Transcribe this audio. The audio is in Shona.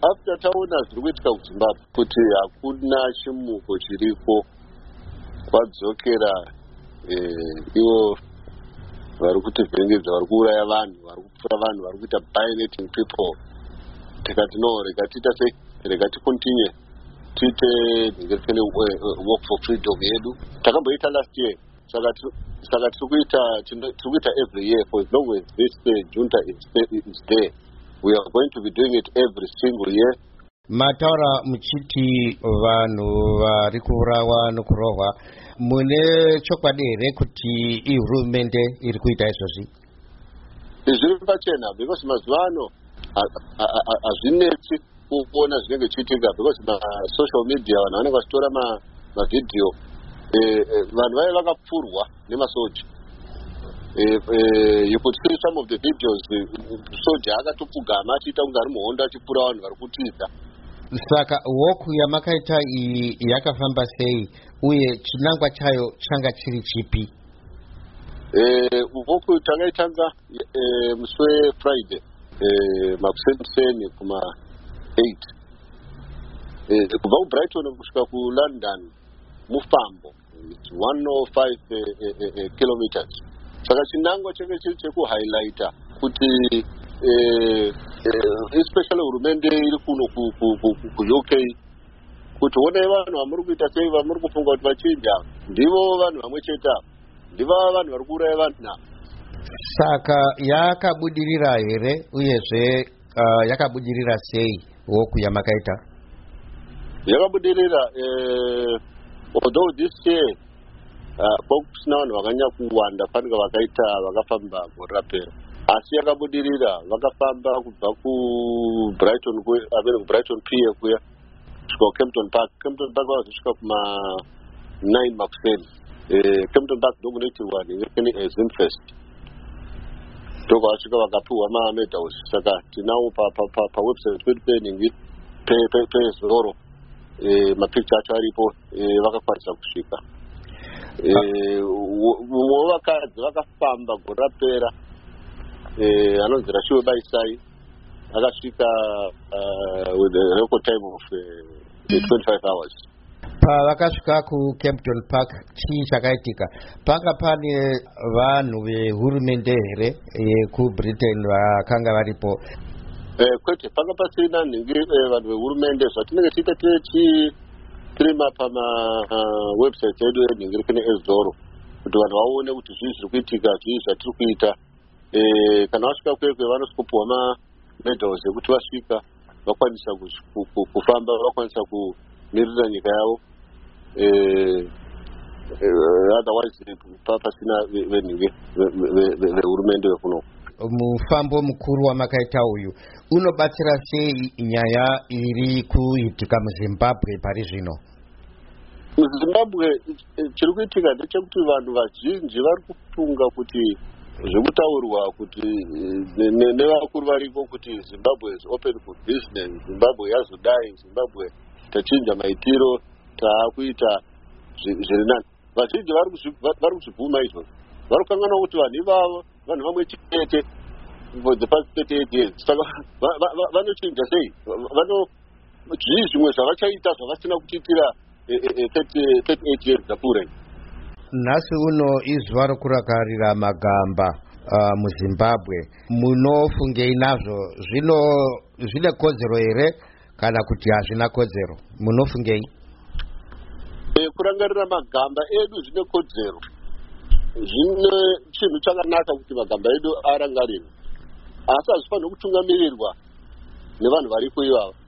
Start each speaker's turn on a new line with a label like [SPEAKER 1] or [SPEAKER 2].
[SPEAKER 1] after taona zviri kuitika kuZimbabwe kuti hakuna chimuko chiriko kwadzokera ivo vari kutivhengedza, vari kuuraya vanhu, vari kupfura vanhu, vari kuita violating people, tikati no, rega tiita sei, rega ticontinue tiite nhingerekene work for freedom yedu. Takamboita last year, saka tiri kuita every year. For as long as this junta is there, we are going to be doing it every single year.
[SPEAKER 2] Mataura muchiti vanhu vari kuurawa nokurohwa, mune chokwadi here kuti ihurumende iri kuita izvozvi?
[SPEAKER 1] Zviri pachena, because mazuva ano hazvinetsi kuona zvinenge zvichiitika, because social media vanhu vanenge vachitora mavidhiyo, vanhu vaive vakapfurwa nemasoja. You could see some of the videos, soja akatopfugama achiita kunge ari muhondo achipfura vanhu vari kutiza.
[SPEAKER 2] Saka woku yamakaita iyi yakafamba sei uye chinangwa chayo changa chiri chipi?
[SPEAKER 1] Woku takaitanga musi weFriday makuseni kuma 8 kubva kuBrighton kusvika kuLondon mufambo, it's 105 kilometers. Saka chinangwa chenge chiri chekuhighlighta kuti especially hurumende iri kuno kuUK kuti onai vanhu vamuri kuita sei, vamuri kufunga kuti vachinja ndivo vanhu vamwe chete ava, ndivo vanhu vari kuuraya vanhu ava.
[SPEAKER 2] Saka yakabudirira here uyezve yakabudirira sei woku yamakaita?
[SPEAKER 1] Yakabudirira although this year kusina vanhu vakanyanya kuwanda fanike vakaita vakafamba gore rapera, asi yakabudirira. Vakafamba kubva kuBrighton kuBrighton pier kuya kusvika kuKempton Park. Kempton Park vakazosvika kuma 9 makuseni. Kempton Park ndokunoitirwa nhingerekene Zimfest, ndokavasvika vakapiwa mamedals. Saka tinawo pawebsite pedu pezoro mapicture acho aripo, vakakwanisa kusvika. Mumwe wevakadzi vakafamba gore rapera anonzi Rashiwe Baisai akasvika with a record time of 25 hours.
[SPEAKER 2] Pavakasvika kuKempton Park chii chakaitika? Panga pane vanhu vehurumende here yekuBritain vakanga varipo?
[SPEAKER 1] Kwete, panga pasina nhingi vanhu vehurumende. Zvatinenge tiita tirima pamawebsite edu enhingerekene ezoro kuti vanhu vaone kuti zvii zviri kuitika, zvii zvatiri kuita. Kana vasvika kwekwe vanosikopiwa mamedals ekuti vasvika vakwanisa kufamba, vakwanisa kumirira nyika yavo. Otherwise pasina venhingi vehurumende vekuno.
[SPEAKER 2] Mufambo mukuru wamakaita uyu unobatsira sei nyaya iri kuitika muZimbabwe pari zvino?
[SPEAKER 1] MuZimbabwe chiri kuitika ndechekuti vanhu vazhinji vari kufunga kuti zvekutaurwa kuti nevakuru variko kuti Zimbabwe is open for business, Zimbabwe yazodai, Zimbabwe tachinja maitiro, taakuita zviri nani. Vazhinji vari kuzvibvuma izvozvo. Vari kukangana kuti vanhu ivavo vanhu vamwe chete for the past 38 years. Saka vanochinja sei? Zvii zvimwe zvavachaita zvavasina kuchiitira 38 years dzapfuura.
[SPEAKER 2] Nhasi uno izuva rokurakarira magamba muZimbabwe. Munofungei nazvo? Zvine kodzero here kana kuti hazvina kodzero? Munofungei?
[SPEAKER 1] Kurangarira magamba edu zvine kodzero. Zvine chinhu chakanaka kuti magamba edu arangarirwe, asi hazvifaniri kutungamirirwa nevanhu variko ivavo.